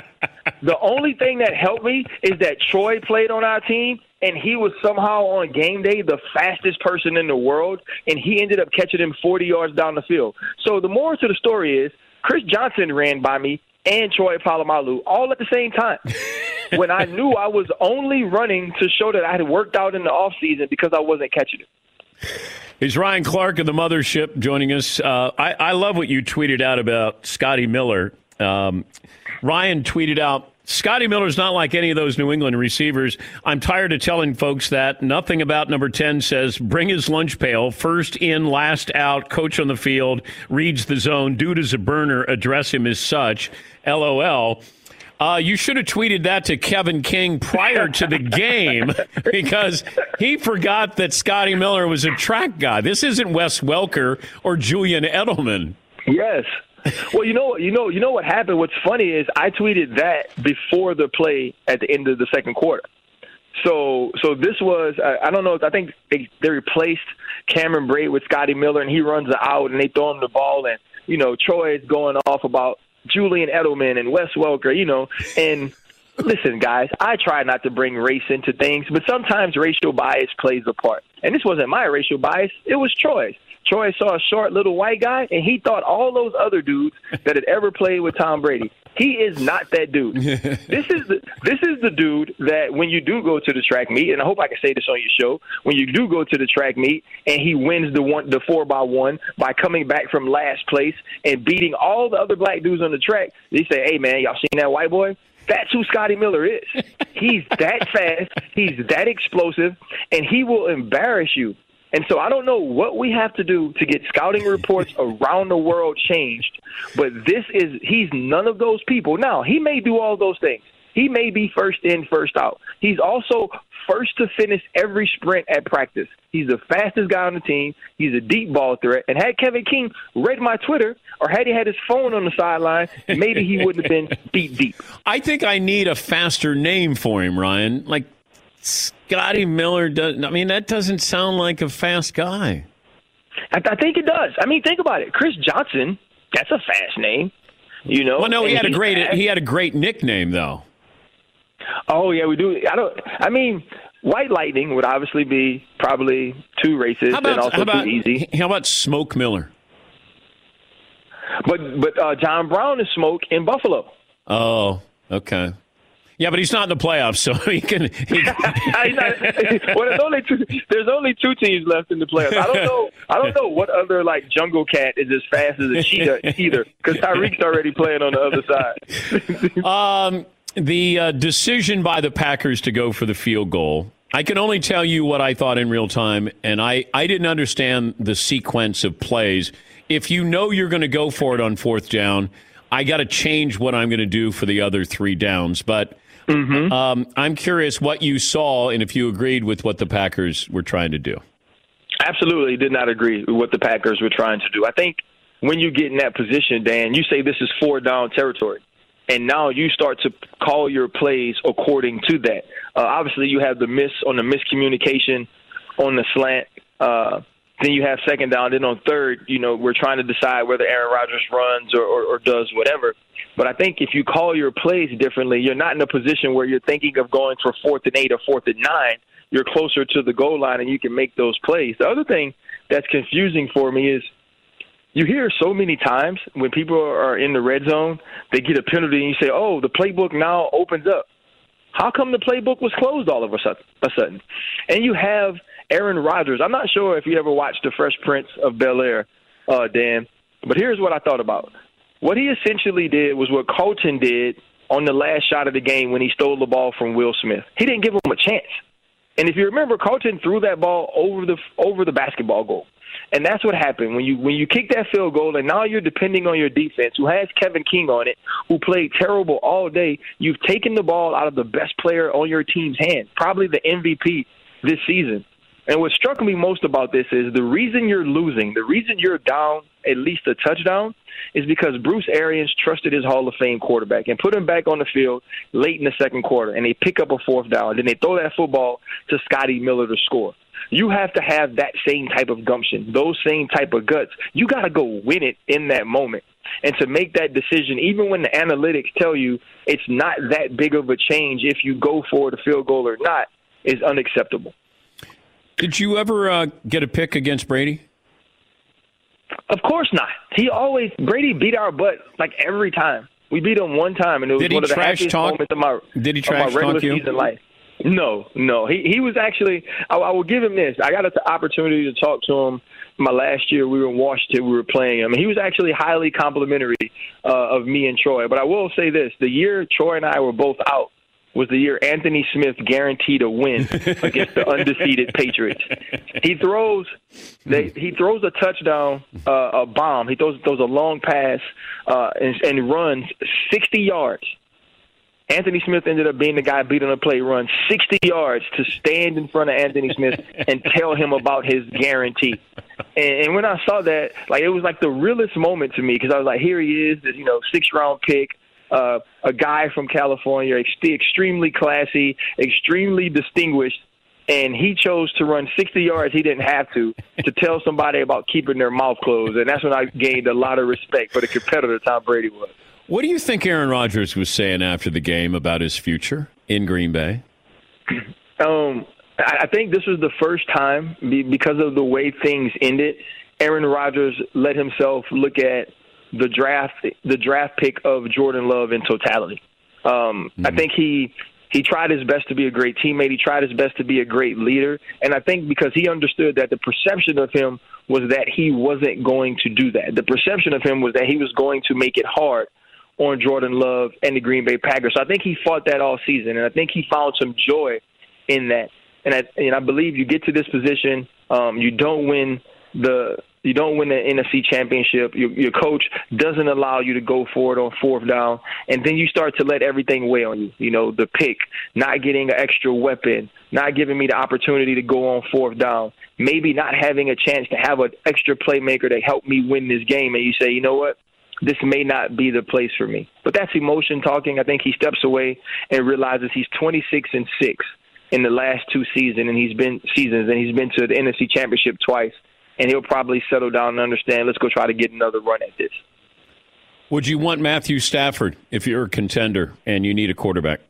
[SPEAKER 18] The only thing that helped me is that Troy played on our team, and he was somehow on game day the fastest person in the world, and he ended up catching him forty yards down the field. So the moral to the story is Chris Johnson ran by me and Troy Polamalu all at the same time when I knew I was only running to show that I had worked out in the offseason because I wasn't catching it.
[SPEAKER 8] He's Ryan Clark of the Mothership joining us. Uh, I, I love what you tweeted out about Scotty Miller. Um, Ryan tweeted out, Scotty Miller's not like any of those New England receivers. I'm tired of telling folks that. Nothing about number ten says bring his lunch pail, first in, last out, coach on the field, reads the zone, dude is a burner, address him as such, LOL. Uh, you should have tweeted that to Kevin King prior to the game because he forgot that Scotty Miller was a track guy. This isn't Wes Welker or Julian Edelman.
[SPEAKER 18] Yes. Well, you know, you know, you know what happened. What's funny is I tweeted that before the play at the end of the second quarter. So, so this was I, I don't know. I think they they replaced Cameron Brate with Scotty Miller, and he runs it out, and they throw him the ball, and you know, Troy is going off about Julian Edelman and Wes Welker, you know, and. Listen, guys, I try not to bring race into things, but sometimes racial bias plays a part. And this wasn't my racial bias. It was Troy's. Troy saw a short little white guy, and he thought all those other dudes that had ever played with Tom Brady. He is not that dude. This is the this is the dude that when you do go to the track meet, and I hope I can say this on your show, when you do go to the track meet and he wins the one the four by one by coming back from last place and beating all the other black dudes on the track, they say, "Hey man, y'all seen that white boy? That's who Scotty Miller is. He's that fast, he's that explosive, and he will embarrass you." And so I don't know what we have to do to get scouting reports around the world changed, but this is he's none of those people. Now, he may do all those things. He may be first in, first out. He's also first to finish every sprint at practice. He's the fastest guy on the team. He's a deep ball threat. And had Kevin King read my Twitter or had he had his phone on the sideline, maybe he wouldn't have been beat deep.
[SPEAKER 8] I think I need a faster name for him, Ryan. Like Scotty Miller does. I mean, that doesn't sound like a fast guy.
[SPEAKER 18] I, I think it does. I mean, think about it. Chris Johnson, that's a fast name. You know.
[SPEAKER 8] Well, no, he had a great
[SPEAKER 18] fast.
[SPEAKER 8] he had a great nickname though.
[SPEAKER 18] Oh yeah, we do. I don't. I mean, White Lightning would obviously be probably too racist
[SPEAKER 8] how about,
[SPEAKER 18] and also
[SPEAKER 8] how about,
[SPEAKER 18] too easy.
[SPEAKER 8] How about Smoke Miller?
[SPEAKER 18] But but uh, John Brown is Smoke in Buffalo.
[SPEAKER 8] Oh, okay. Yeah, but he's not in the playoffs, so he can. He can.
[SPEAKER 18] well, there's only two. There's only two teams left in the playoffs. I don't know. I don't know what other like jungle cat is as fast as a cheetah either, because Tyreek's already playing on the other side.
[SPEAKER 8] um, the uh, decision by the Packers to go for the field goal. I can only tell you what I thought in real time, and I, I didn't understand the sequence of plays. If you know you're going to go for it on fourth down, I got to change what I'm going to do for the other three downs, but. Mm-hmm. Um, I'm curious what you saw and if you agreed with what the Packers were trying to do.
[SPEAKER 18] Absolutely did not agree with what the Packers were trying to do. I think when you get in that position, Dan, you say this is four down territory, and now you start to call your plays according to that. Uh, obviously, you have the miss on the miscommunication on the slant. Uh, then you have second down. Then on third, you know, we're trying to decide whether Aaron Rodgers runs or, or, or does whatever. But I think if you call your plays differently, you're not in a position where you're thinking of going for fourth and eight or fourth and nine. You're closer to the goal line, and you can make those plays. The other thing that's confusing for me is you hear so many times when people are in the red zone, they get a penalty, and you say, oh, the playbook now opens up. How come the playbook was closed all of a sudden? And you have Aaron Rodgers. I'm not sure if you ever watched The Fresh Prince of Bel-Air, uh, Dan, but here's what I thought about. What he essentially did was what Colton did on the last shot of the game when he stole the ball from Will Smith. He didn't give him a chance. And if you remember, Colton threw that ball over the over the basketball goal. And that's what happened. When you when you kick that field goal and now you're depending on your defense, who has Kevin King on it, who played terrible all day, you've taken the ball out of the best player on your team's hand, probably the M V P this season. And what struck me most about this is the reason you're losing, the reason you're down at least a touchdown is because Bruce Arians trusted his Hall of Fame quarterback and put him back on the field late in the second quarter, and they pick up a fourth down, and then they throw that football to Scotty Miller to score. You have to have that same type of gumption, those same type of guts. You got to go win it in that moment. And to make that decision, even when the analytics tell you it's not that big of a change if you go for the field goal or not, is unacceptable.
[SPEAKER 8] Did you ever uh, get a pick against Brady?
[SPEAKER 18] Of course not. He always Brady beat our butt like every time. We beat him one time, and it was
[SPEAKER 8] Did
[SPEAKER 18] one of the
[SPEAKER 8] trash
[SPEAKER 18] happiest
[SPEAKER 8] talk?
[SPEAKER 18] moments of my,
[SPEAKER 8] Did he
[SPEAKER 18] of my
[SPEAKER 8] trash
[SPEAKER 18] regular
[SPEAKER 8] talk you?
[SPEAKER 18] season life. No, no. He he was actually. I, I will give him this. I got an opportunity to talk to him my last year. We were in Washington. We were playing him. He was actually highly complimentary uh, of me and Troy. But I will say this: the year Troy and I were both out was the year Anthony Smith guaranteed a win against the undefeated Patriots. He throws they, he throws a touchdown, uh, a bomb. He throws throws a long pass uh, and, and runs sixty yards. Anthony Smith ended up being the guy beating a play, run sixty yards to stand in front of Anthony Smith and tell him about his guarantee. And, and when I saw that, like it was like the realest moment to me because I was like, here he is, this you know six round pick. Uh, a guy from California, ex- extremely classy, extremely distinguished, and he chose to run sixty yards he didn't have to, to tell somebody about keeping their mouth closed. And that's when I gained a lot of respect for the competitor Tom Brady was.
[SPEAKER 8] What do you think Aaron Rodgers was saying after the game about his future in Green Bay?
[SPEAKER 18] Um, I think this was the first time, because of the way things ended, Aaron Rodgers let himself look at the draft the draft pick of Jordan Love in totality. Um, mm-hmm. I think he he tried his best to be a great teammate. He tried his best to be a great leader. And I think because he understood that the perception of him was that he wasn't going to do that. The perception of him was that he was going to make it hard on Jordan Love and the Green Bay Packers. So I think he fought that all season, and I think he found some joy in that. And I, and I believe you get to this position, um, you don't win the – You don't win the N F C championship. Your, your coach doesn't allow you to go for it on fourth down. And then you start to let everything weigh on you. You know, the pick, not getting an extra weapon, not giving me the opportunity to go on fourth down, maybe not having a chance to have an extra playmaker to help me win this game. And you say, you know what? This may not be the place for me. But that's emotion talking. I think he steps away and realizes he's twenty-six and six in the last two seasons, and he's been seasons, and he's been to the N F C championship twice. And he'll probably settle down and understand, let's go try to get another run at this.
[SPEAKER 8] Would you want Matthew Stafford if you're a contender and you need a quarterback?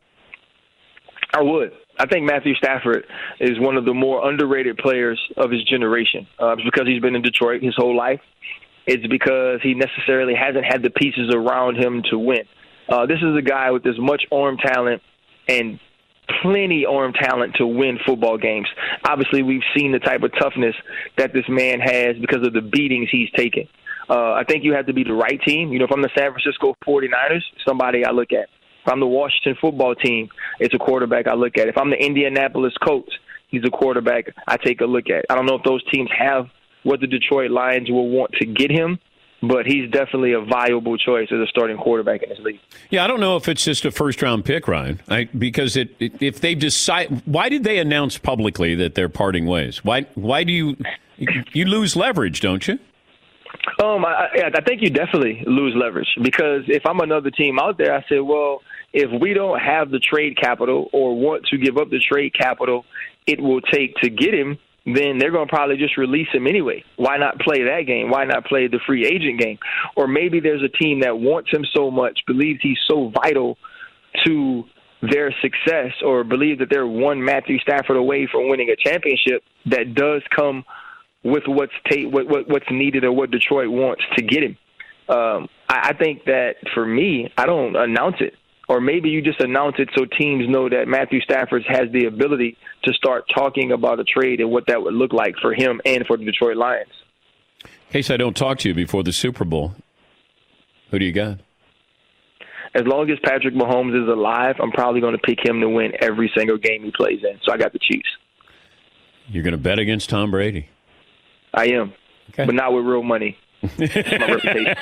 [SPEAKER 18] I would. I think Matthew Stafford is one of the more underrated players of his generation. Uh, it's because he's been in Detroit his whole life. It's because he necessarily hasn't had the pieces around him to win. Uh, this is a guy with as much arm talent and plenty arm talent to win football games. Obviously, we've seen the type of toughness that this man has because of the beatings he's taken. Uh, I think you have to be the right team. You know, if I'm the San Francisco forty-niners, somebody I look at. If I'm the Washington football team, it's a quarterback I look at. If I'm the Indianapolis Colts, he's a quarterback I take a look at. I don't know if those teams have what the Detroit Lions will want to get him, but he's definitely a viable choice as a starting quarterback in this league. Yeah,
[SPEAKER 8] I don't know if it's just a first-round pick, Ryan, I, because it, it, if they decide – why did they announce publicly that they're parting ways? Why Why do you – you lose leverage, don't you?
[SPEAKER 18] Um, I, I think you definitely lose leverage because if I'm another team out there, I say, well, if we don't have the trade capital or want to give up the trade capital it will take to get him, then they're going to probably just release him anyway. Why not play that game? Why not play the free agent game? Or maybe there's a team that wants him so much, believes he's so vital to their success, or believe that they're one Matthew Stafford away from winning a championship that does come with what's ta- what, what, what's needed or what Detroit wants to get him. Um, I, I think that for me, I don't announce it. Or maybe you just announce it so teams know that Matthew Stafford has the ability to start talking about a trade and what that would look like for him and for the Detroit Lions.
[SPEAKER 8] In case I don't talk to you before the Super Bowl, who do you got?
[SPEAKER 18] As long as Patrick Mahomes is alive, I'm probably going to pick him to win every single game he plays in. So I got the Chiefs. You're
[SPEAKER 8] going to bet against Tom Brady?
[SPEAKER 18] I am, okay. But not with real money. My reputation.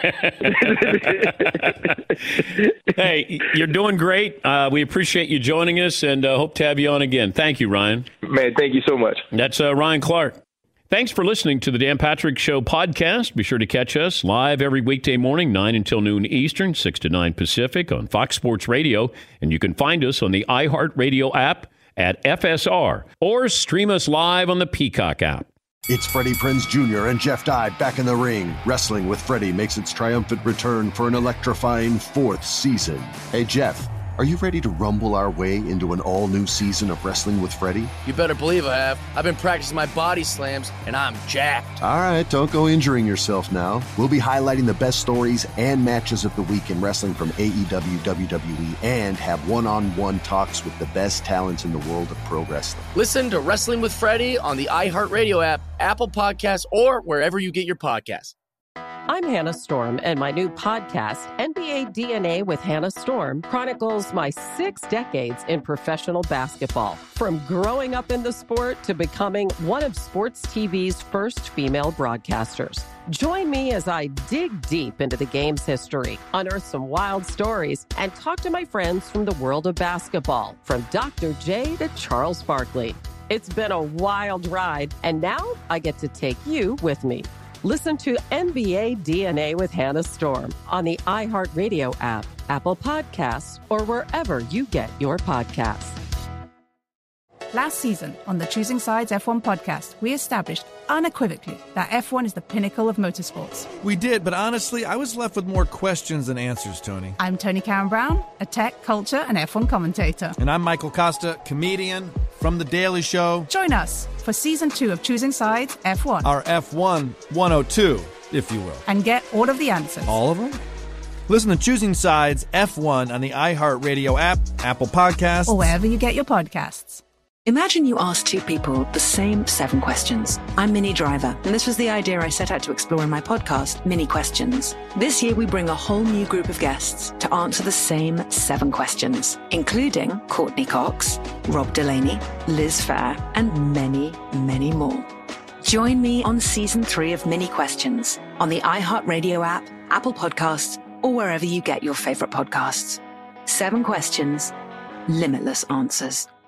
[SPEAKER 8] Hey, you're doing great. Uh, we appreciate you joining us and uh, hope to have you on again. Thank you, Ryan.
[SPEAKER 18] Man, thank you so much.
[SPEAKER 8] That's uh, Ryan Clark. Thanks for listening to the Dan Patrick Show podcast. Be sure to catch us live every weekday morning, nine until noon Eastern, six to nine Pacific on Fox Sports Radio. And you can find us on the iHeartRadio app at F S R or stream us live on the Peacock app.
[SPEAKER 1] It's Freddie Prinze Junior and Jeff Dye back in the ring. Wrestling with Freddie makes its triumphant return for an electrifying fourth season. Hey, Jeff, are you ready to rumble our way into an all-new season of Wrestling with Freddie?
[SPEAKER 2] You better believe I have. I've been practicing my body slams, and I'm jacked.
[SPEAKER 1] All right, don't go injuring yourself now. We'll be highlighting the best stories and matches of the week in wrestling from A E W, W W E, and have one-on-one talks with the best talents in the world of pro wrestling.
[SPEAKER 2] Listen to Wrestling with Freddie on the iHeartRadio app, Apple Podcasts, or wherever you get your podcasts.
[SPEAKER 5] I'm Hannah Storm, and my new podcast, N B A D N A with Hannah Storm, chronicles my six decades in professional basketball. From growing up in the sport to becoming one of sports T V's first female broadcasters. Join me as I dig deep into the game's history, unearth some wild stories, and talk to my friends from the world of basketball, from Doctor J to Charles Barkley. It's been a wild ride, and now I get to take you with me. Listen to N B A D N A with Hannah Storm on the iHeartRadio app, Apple Podcasts, or wherever you get your podcasts.
[SPEAKER 3] Last season on the Choosing Sides F one podcast, we established unequivocally that F one is the pinnacle of motorsports.
[SPEAKER 4] We did, but honestly, I was left with more questions than answers, Tony.
[SPEAKER 3] I'm Tony Karen Brown, a tech, culture, and F one commentator.
[SPEAKER 4] And I'm Michael Costa, comedian from The Daily Show.
[SPEAKER 3] Join us for season two of Choosing Sides F one.
[SPEAKER 4] Our F one one oh two, if you will.
[SPEAKER 3] And get all of the answers.
[SPEAKER 4] All of them? Listen to Choosing Sides F one on the iHeartRadio app, Apple Podcasts,
[SPEAKER 3] or wherever you get your podcasts.
[SPEAKER 6] Imagine you ask two people the same seven questions. I'm Minnie Driver, and this was the idea I set out to explore in my podcast, Mini Questions. This year, we bring a whole new group of guests to answer the same seven questions, including Courtney Cox, Rob Delaney, Liz Fair, and many, many more. Join me on season three of Mini Questions on the iHeartRadio app, Apple Podcasts, or wherever you get your favorite podcasts. Seven questions, limitless answers.